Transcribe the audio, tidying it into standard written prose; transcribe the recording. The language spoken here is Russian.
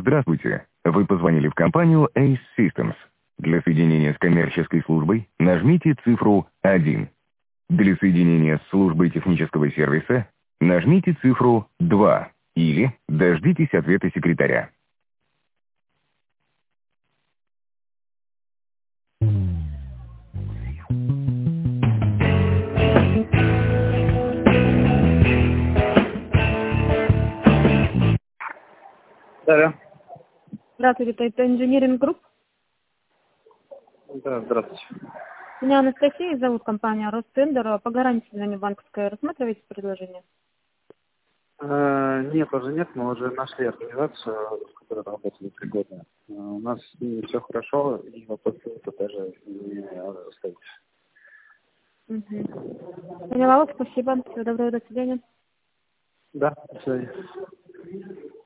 Здравствуйте. Вы позвонили в компанию Ace Systems. Для соединения с коммерческой службой нажмите цифру 1. Для соединения с службой технического сервиса нажмите цифру 2 или дождитесь ответа секретаря. Да, Здравствуйте, это Engineering Group. да, здравствуйте. Меня Анастасия зовут, компания Ростендер. По гарантии на банковской рассматриваете предложение? Нет, уже нет, мы уже нашли организацию, с которой работали 3 года. У нас с ними все хорошо, и вопросы это даже не стоит. Поняла вас, спасибо. Всего доброго, до свидания. Да, до свидания.